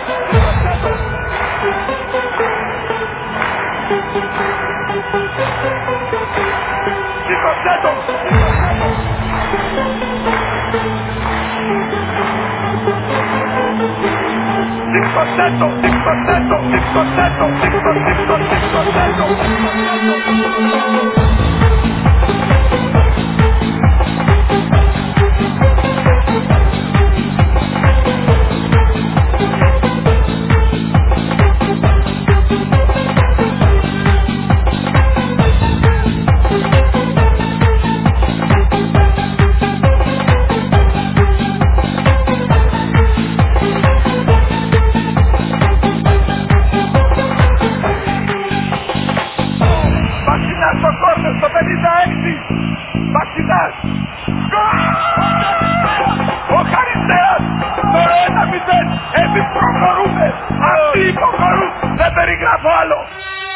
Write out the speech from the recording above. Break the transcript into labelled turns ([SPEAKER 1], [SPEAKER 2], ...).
[SPEAKER 1] Σήκωσέ το! Σήκωσέ το! Σήκωσέ το! Σήκωσέ το! Σήκωσέ το! Βασιλάς στο κόρνο στο 56! Βασιλάς! Ο Χαριστέας! Το 1-0! Εμείς προχωρούμε! Αυτοί υποχωρούν! Δεν περιγράφω άλλο!